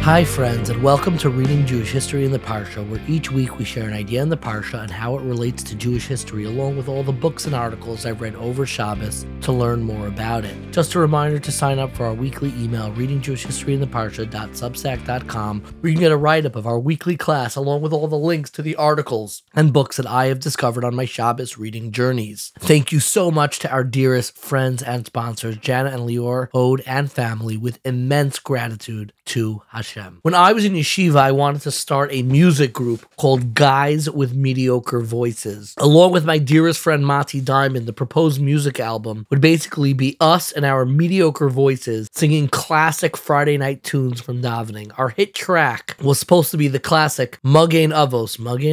Hi friends, and welcome to Reading Jewish History in the Parsha, where each week we share an idea in the Parsha and how it relates to Jewish history, along with all the books and articles I've read over Shabbos to learn more about it. Just a reminder to sign up for our weekly email, readingjewishhistoryintheparsha.substack.com, where you can get a write-up of our weekly class, along with all the links to the articles and books that I have discovered on my Shabbos reading journeys. Thank you so much to our dearest friends and sponsors, Jana and Lior, Ode, and family, with immense gratitude to Hashem. When I was in yeshiva, I wanted to start a music group called Guys with Mediocre Voices. Along with my dearest friend Mati Diamond, the proposed music album would basically be us and our mediocre voices singing classic Friday night tunes from davening. Our hit track was supposed to be the classic Magen Avos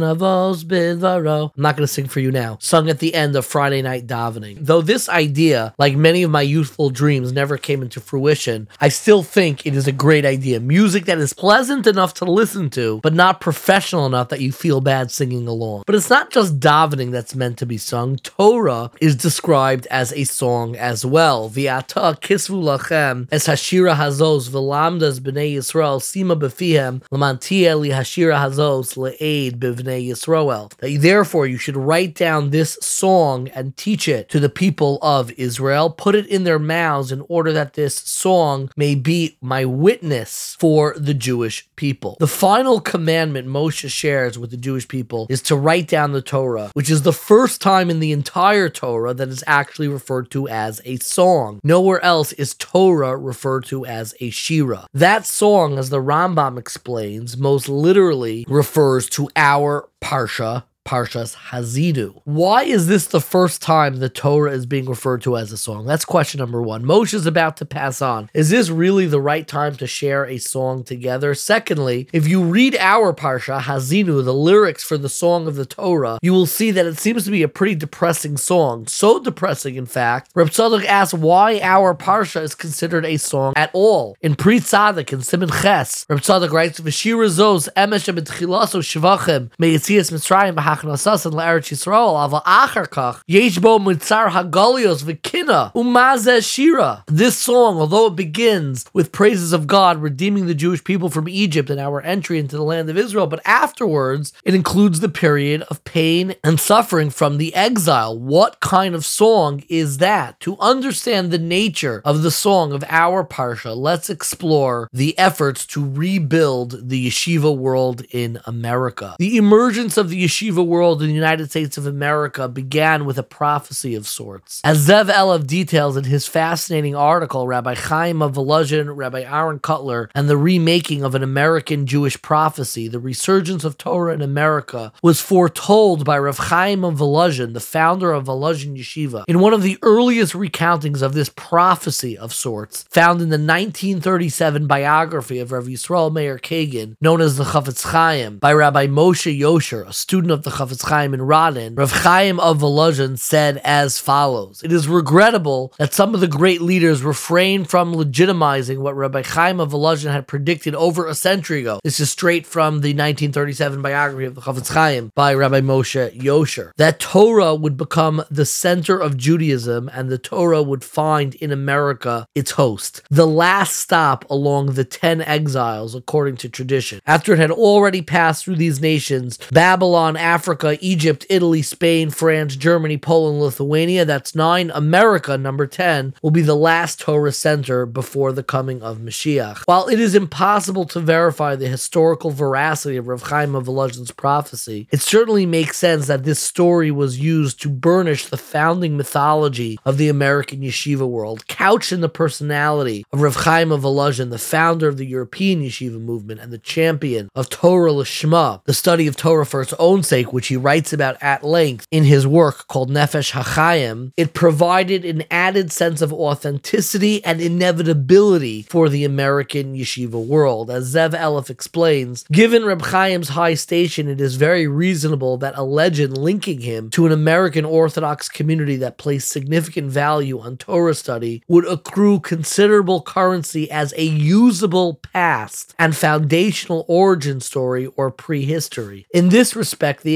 Bidvaro. I'm not going to sing for you now. Sung at the end of Friday night davening. Though this idea, like many of my youthful dreams, never came into fruition, I still think it is a great idea. Music that is pleasant enough to listen to, but not professional enough that you feel bad singing along. But it's not just davening that's meant to be sung. Torah is described as a song as well. V'ata kisvu lachem es hashira hazos v'lamdas b'nei Yisrael sima b'fihem l'mantia li hashira hazos le'ed b'nei Yisrael. Therefore, you should write down this song and teach it to the people of Israel. Put it in their mouths in order that this song may be my witness for the Jewish people. The final commandment Moshe shares with the Jewish people is to write down the Torah, which is the first time in the entire Torah that is actually referred to as a song. Nowhere else is Torah referred to as a shira. That song, as the Rambam explains, most literally refers to our Parsha, Parshas Haazinu. Why is this the first time the Torah is being referred to as a song? That's question number one. Moshe is about to pass on. Is this really the right time to share a song together? Secondly, if you read our Parsha, Haazinu, the lyrics for the song of the Torah, you will see that it seems to be a pretty depressing song. So depressing, in fact, Reb Tzadok asks why our Parsha is considered a song at all. In Pri Tzadik, in Siman Ches, Reb Tzadok writes, V'shira zos emesh b'tchilaso shivachim me'yetzias Mitzrayim Hachnasasan la'Eretz Yisrael, ava achar kach yesh bo mitzar hagalios v'kina umazeh shira. This song, although it begins with praises of God redeeming the Jewish people from Egypt and our entry into the land of Israel, but afterwards it includes the period of pain and suffering from the exile. What kind of song is that? To understand the nature of the song of our Parsha, let's explore the efforts to rebuild the yeshiva world in America. The emergence of the yeshiva world in the United States of America began with a prophecy of sorts. As Zev Elev details in his fascinating article, Rabbi Chaim of Volozhin, Rabbi Aaron Cutler, and the remaking of an American Jewish prophecy, the resurgence of Torah in America was foretold by Rav Chaim of Volozhin, the founder of Volozhin Yeshiva, in one of the earliest recountings of this prophecy of sorts, found in the 1937 biography of Rav Yisrael Meir Kagan, known as the Chafetz Chaim, by Rabbi Moshe Yosher, a student of the Chafetz Chaim in Radin. Rav Chaim of Volozhin said as follows: it is regrettable that some of the great leaders refrain from legitimizing what Rabbi Chaim of Volozhin had predicted over a century ago. This is straight from the 1937 biography of the Chafetz Chaim by Rabbi Moshe Yosher. That Torah would become the center of Judaism and the Torah would find in America its host, the last stop along the 10 exiles according to tradition. After it had already passed through these nations, Babylon, Africa, Egypt, Italy, Spain, France, Germany, Poland, Lithuania, that's 9. America, number 10, will be the last Torah center before the coming of Mashiach. While it is impossible to verify the historical veracity of Rav Chaim of Volozhin's prophecy, it certainly makes sense that this story was used to burnish the founding mythology of the American yeshiva world, couched in the personality of Rav Chaim of Volozhin, the founder of the European yeshiva movement and the champion of Torah Lishma, the study of Torah for its own sake, which he writes about at length in his work called Nefesh HaChaim. It provided an added sense of authenticity and inevitability for the American yeshiva world. As Zev Elev explains, given Reb Chaim's high station, it is very reasonable that a legend linking him to an American Orthodox community that placed significant value on Torah study would accrue considerable currency as a usable past and foundational origin story or prehistory. In this respect, the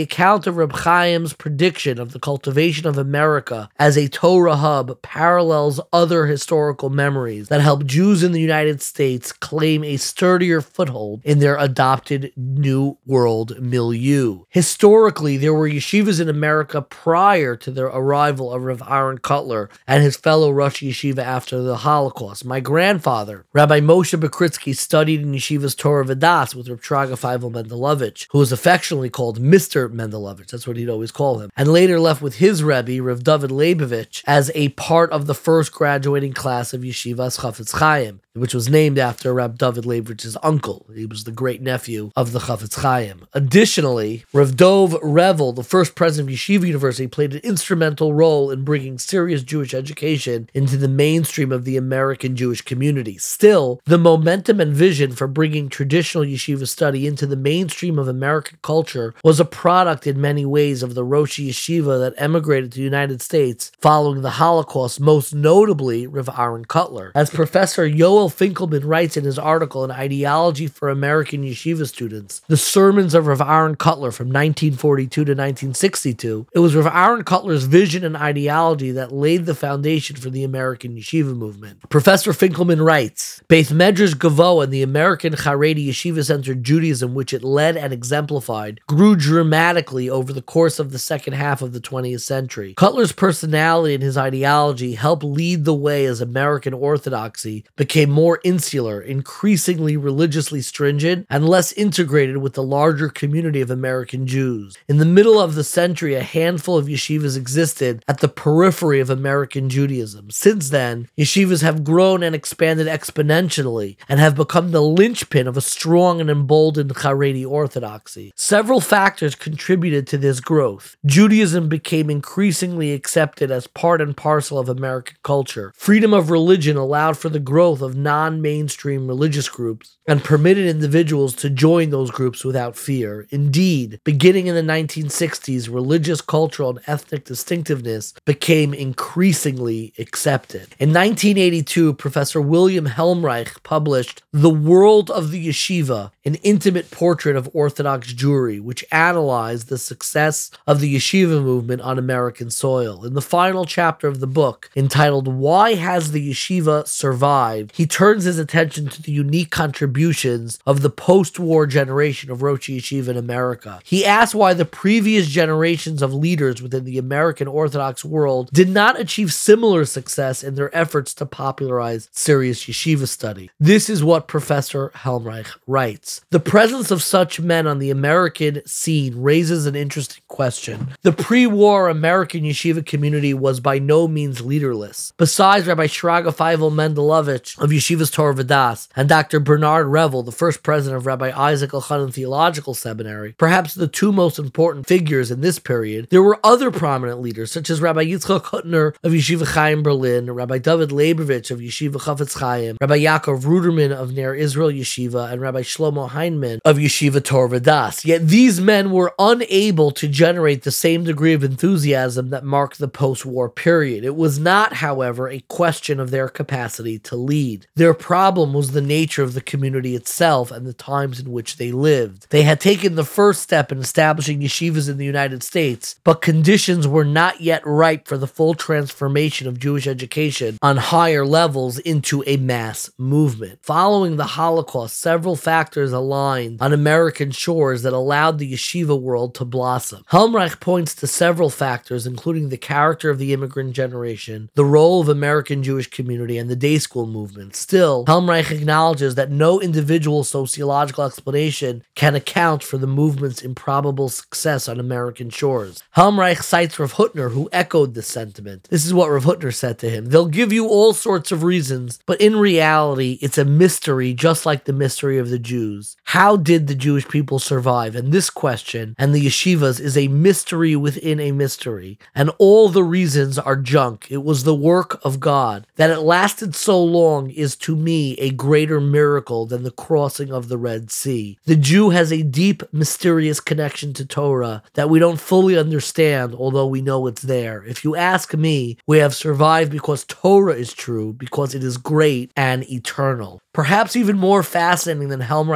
account of Reb Chaim's prediction of the cultivation of America as a Torah hub parallels other historical memories that helped Jews in the United States claim a sturdier foothold in their adopted New World milieu. Historically, there were yeshivas in America prior to the arrival of Rav Aaron Kotler and his fellow Rosh Yeshiva after the Holocaust. My grandfather, Rabbi Moshe Bekritsky, studied in Yeshiva's Torah V'das with Reb Shraga Feivel Mendelovich, who was affectionately called Mr. Mendelovich, that's what he'd always call him, and later left with his Rebbe, Rav David Leibovich, as a part of the first graduating class of Yeshivas Chafetz Chaim, which was named after Rab David Leibovich's uncle. He was the great-nephew of the Chafetz Chaim. Additionally, Rav Dov Revel, the first president of Yeshiva University, played an instrumental role in bringing serious Jewish education into the mainstream of the American Jewish community. Still, the momentum and vision for bringing traditional yeshiva study into the mainstream of American culture was a product in many ways of the Rosh Yeshiva that emigrated to the United States following the Holocaust, most notably Rav Aaron Kotler. As Professor Yoel Finkelman writes in his article, An Ideology for American Yeshiva Students, the sermons of Rav Aaron Kotler from 1942 to 1962, it was Rav Aaron Kotler's vision and ideology that laid the foundation for the American Yeshiva movement. Professor Finkelman writes, Beit Medrash Gavoa and the American Haredi Yeshiva-centered Judaism, which it led and exemplified, grew dramatically over the course of the second half of the 20th century. Kotler's personality and his ideology helped lead the way as American Orthodoxy became more insular, increasingly religiously stringent, and less integrated with the larger community of American Jews. In the middle of the century, a handful of yeshivas existed at the periphery of American Judaism. Since then, yeshivas have grown and expanded exponentially and have become the linchpin of a strong and emboldened Haredi Orthodoxy. Several factors contributed to this growth. Judaism became increasingly accepted as part and parcel of American culture. Freedom of religion allowed for the growth of non-mainstream religious groups and permitted individuals to join those groups without fear. Indeed, beginning in the 1960s, religious, cultural, and ethnic distinctiveness became increasingly accepted. In 1982, Professor William Helmreich published The World of the Yeshiva, an intimate portrait of Orthodox Jewry, which analyzed the success of the yeshiva movement on American soil. In the final chapter of the book, entitled Why Has the Yeshiva Survived?, he turns his attention to the unique contributions of the post-war generation of Rosh Yeshiva in America. He asks why the previous generations of leaders within the American Orthodox world did not achieve similar success in their efforts to popularize serious yeshiva study. This is what Professor Helmreich writes. The presence of such men on the American scene raises an interesting question. The pre-war American yeshiva community was by no means leaderless. Besides Rabbi Shraga Feivel Mendelovich of Yeshiva's Torah V'das and Dr. Bernard Revel, the first president of Rabbi Isaac Elchanan Theological Seminary, perhaps the two most important figures in this period, there were other prominent leaders such as Rabbi Yitzchak Hutner of Yeshiva Chaim Berlin, Rabbi David Leibovich of Yeshiva Chafetz Chaim, Rabbi Yaakov Ruderman of Ner Israel Yeshiva, and Rabbi Shlomo Heinemann of Yeshiva Torah V'das. Yet these men were unable to generate the same degree of enthusiasm that marked the post-war period. It was not, however, a question of their capacity to lead. Their problem was the nature of the community itself and the times in which they lived. They had taken the first step in establishing yeshivas in the United States, but conditions were not yet ripe for the full transformation of Jewish education on higher levels into a mass movement. Following the Holocaust, several factors aligned on American shores that allowed the yeshiva world to blossom. Helmreich points to several factors, including the character of the immigrant generation, the role of American Jewish community, and the day school movement. Still, Helmreich acknowledges that no individual sociological explanation can account for the movement's improbable success on American shores. Helmreich cites Rav Hutner, who echoed this sentiment. This is what Rav Hutner said to him: "They'll give you all sorts of reasons, but in reality, it's a mystery, just like the mystery of the Jews. How did the Jewish people survive? And this question, and the yeshivas, is a mystery within a mystery, and all the reasons are junk. It was the work of God. That it lasted so long is, to me, a greater miracle than the crossing of the Red Sea. The Jew has a deep, mysterious connection to Torah that we don't fully understand, although we know it's there. If you ask me, we have survived because Torah is true, because it is great and eternal." Perhaps even more fascinating than Helmreich's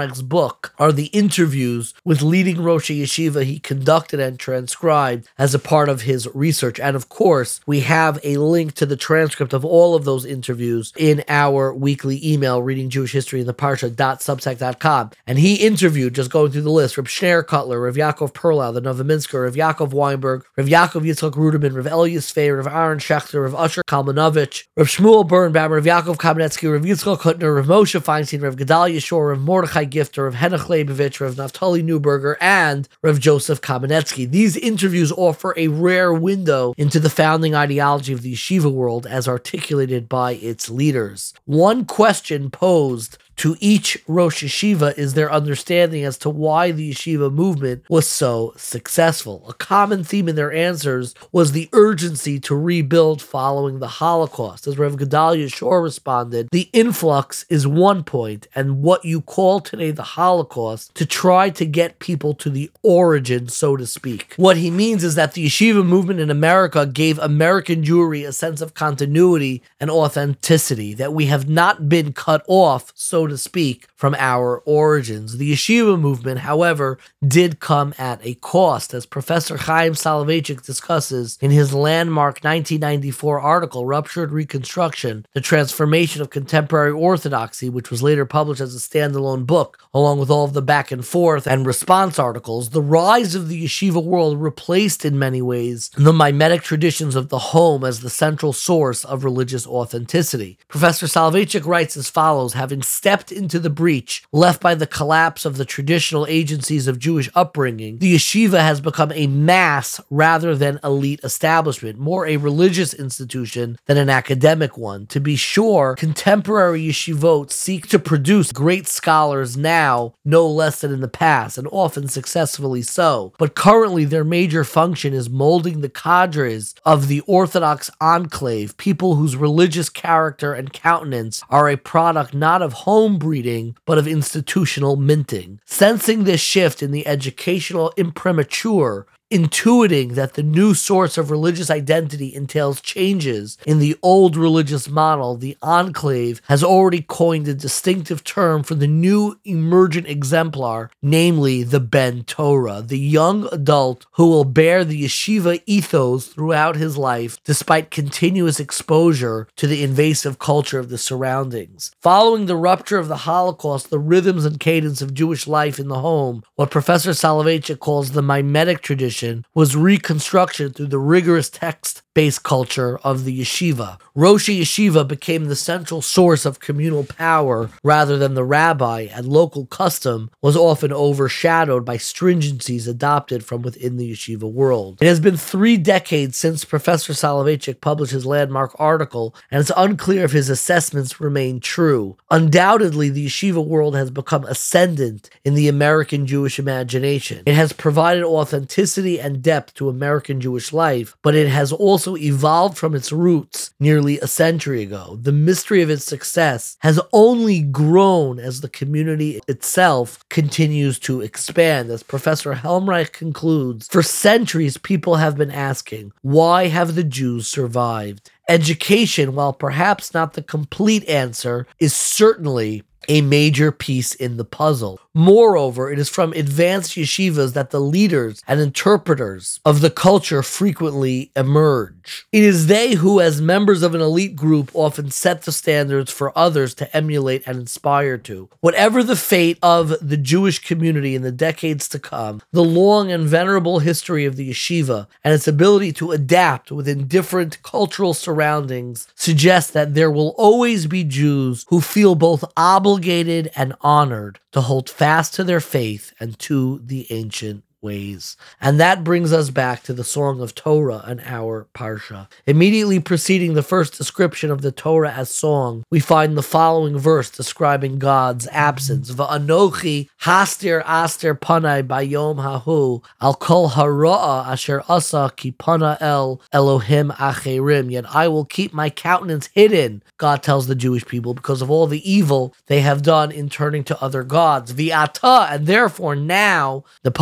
Hemreich's book are the interviews with leading Roshei Yeshiva he conducted and transcribed as a part of his research. And of course, we have a link to the transcript of all of those interviews in our weekly email, Reading Jewish History in the Parsha.substack.com. And he interviewed, just going through the list, Reb Schneur Cutler, Rav Yaakov Perlau, the Novominsker, Rav Yaakov Weinberg, Rav Yaakov Yitzchak Ruderman, Rav Elias Fey, Rav Aaron Schechter, Rav Usher Kalmanovich, Rav Shmuel Birnbaum, Rav Yaakov Kamenetsky, Rav Yitzchak Hutner, Rav Moshe Feinstein, Rav Gedalia Shor, Rav Mordechai Gifter, Rav Henoch Leibovich, Rav Naftali Neuberger, and Rav Joseph Kamenetsky. These interviews offer a rare window into the founding ideology of the yeshiva world as articulated by its leaders. One question posed to each Rosh Yeshiva is their understanding as to why the yeshiva movement was so successful. A common theme in their answers was the urgency to rebuild following the Holocaust. As Rev Gedalia Shor responded, the influx is one point, and what you call today the Holocaust, to try to get people to the origin, so to speak. What he means is that the yeshiva movement in America gave American Jewry a sense of continuity and authenticity, that we have not been cut off, so to speak, from our origins. The yeshiva movement, however, did come at a cost, as Professor Chaim Soloveitchik discusses in his landmark 1994 article, Ruptured Reconstruction, The Transformation of Contemporary Orthodoxy, which was later published as a standalone book, along with all of the back and forth and response articles. The rise of the yeshiva world replaced, in many ways, the mimetic traditions of the home as the central source of religious authenticity. Professor Soloveitchik writes as follows: having stepped into the breach left by the collapse of the traditional agencies of Jewish upbringing, the yeshiva has become a mass rather than elite establishment, more a religious institution than an academic one. To be sure, contemporary yeshivot seek to produce great scholars now, no less than in the past, and often successfully so. But currently, their major function is molding the cadres of the Orthodox enclave, people whose religious character and countenance are a product not of home breeding, but of institutional minting. Sensing this shift in the educational imprimatur, intuiting that the new source of religious identity entails changes in the old religious model, the enclave has already coined a distinctive term for the new emergent exemplar, namely the Ben Torah, the young adult who will bear the yeshiva ethos throughout his life, despite continuous exposure to the invasive culture of the surroundings. Following the rupture of the Holocaust, the rhythms and cadence of Jewish life in the home, what Professor Soloveitchik calls the mimetic tradition, was reconstruction through the rigorous text-based culture of the yeshiva. Roshei Yeshiva became the central source of communal power rather than the rabbi, and local custom was often overshadowed by stringencies adopted from within the yeshiva world. It has been 3 decades since Professor Soloveitchik published his landmark article, and it's unclear if his assessments remain true. Undoubtedly, the yeshiva world has become ascendant in the American Jewish imagination. It has provided authenticity and depth to American Jewish life, but it has also evolved from its roots nearly a century ago. The mystery of its success has only grown as the community itself continues to expand. As Professor Helmreich concludes, for centuries people have been asking, why have the Jews survived? Education, while perhaps not the complete answer, is certainly a major piece in the puzzle. Moreover, it is from advanced yeshivas that the leaders and interpreters of the culture frequently emerge. It is they who, as members of an elite group, often set the standards for others to emulate and inspire to. Whatever the fate of the Jewish community in the decades to come, the long and venerable history of the yeshiva and its ability to adapt within different cultural surroundings suggests that there will always be Jews who feel both obligated and honored to hold fast to their faith and to the ancient ways. And that brings us back to the Song of Torah in our Parsha. Immediately preceding the first description of the Torah as song, we find the following verse describing God's absence. Va'anochi hastir aster panai bayom hahu al kol hara'a asher asa ki pana el Elohim acherim. Yet I will keep my countenance hidden, God tells the Jewish people, because of all the evil they have done in turning to other gods. V'ata, and therefore now, the pasuk continues,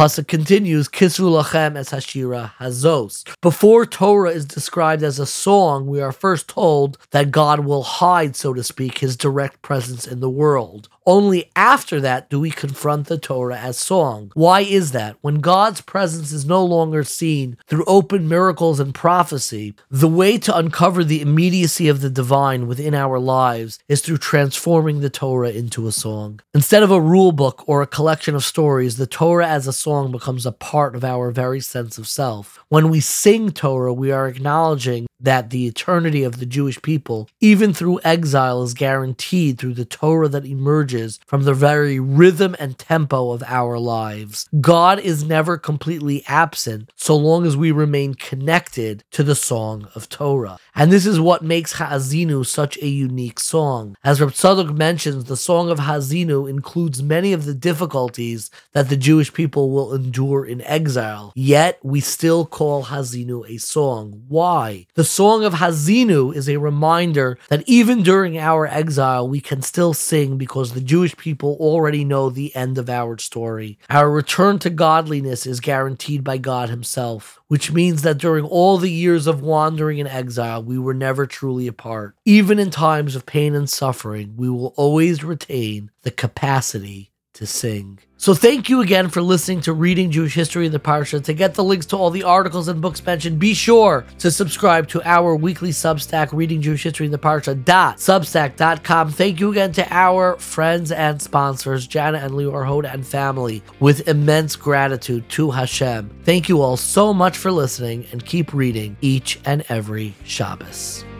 continues, Kisvu lachem es hashira hazos. Before Torah is described as a song, we are first told that God will hide, so to speak, his direct presence in the world. Only after that do we confront the Torah as song. Why is that? When God's presence is no longer seen through open miracles and prophecy, the way to uncover the immediacy of the divine within our lives is through transforming the Torah into a song. Instead of a rule book or a collection of stories, the Torah as a song becomes a part of our very sense of self. When we sing Torah, we are acknowledging that the eternity of the Jewish people, even through exile, is guaranteed through the Torah that emerges from the very rhythm and tempo of our lives. God is never completely absent so long as we remain connected to the song of Torah. And this is what makes Ha'azinu such a unique song. As Reb Tzadok mentions, the song of Ha'azinu includes many of the difficulties that the Jewish people will endure in exile, yet we still call Ha'azinu a song. Why? The song of Ha'azinu is a reminder that even during our exile, we can still sing because the Jewish people already know the end of our story. Our return to godliness is guaranteed by God himself, which means that during all the years of wandering in exile, we were never truly apart. Even in times of pain and suffering, we will always retain the capacity to sing. So thank you again for listening to Reading Jewish History in the Parsha. To get the links to all the articles and books mentioned, be sure to subscribe to our weekly Substack, Reading Jewish History in the Parsha.substack.com. Thank you again to our friends and sponsors, Jana and Lior Hoda and family, with immense gratitude to Hashem. Thank you all so much for listening, and keep reading each and every Shabbos.